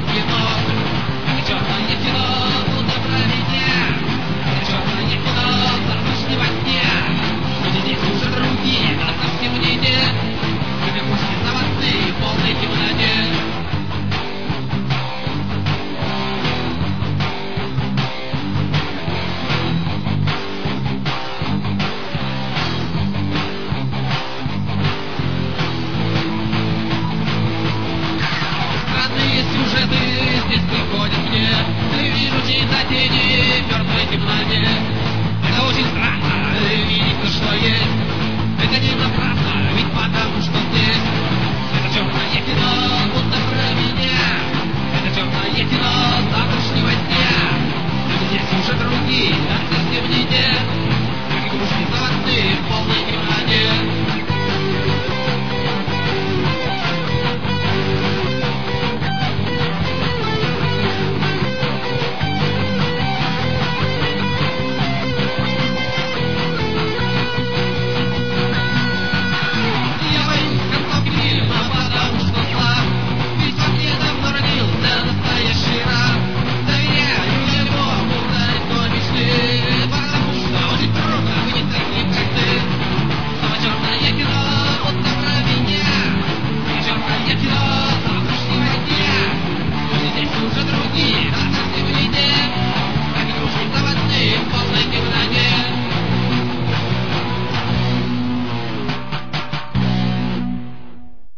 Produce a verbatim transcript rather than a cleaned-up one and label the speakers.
Speaker 1: кино. Это черное кино, куда проведя. Это черное кино, зарвушь во сне. Люди здесь уже другие, а совсем не нет. Время пушки заводные, в полной темноте. Сюжеты здесь приходят мне. Вижу чьи-то тени в мертвой темноте. Это очень странно видеть то, что есть.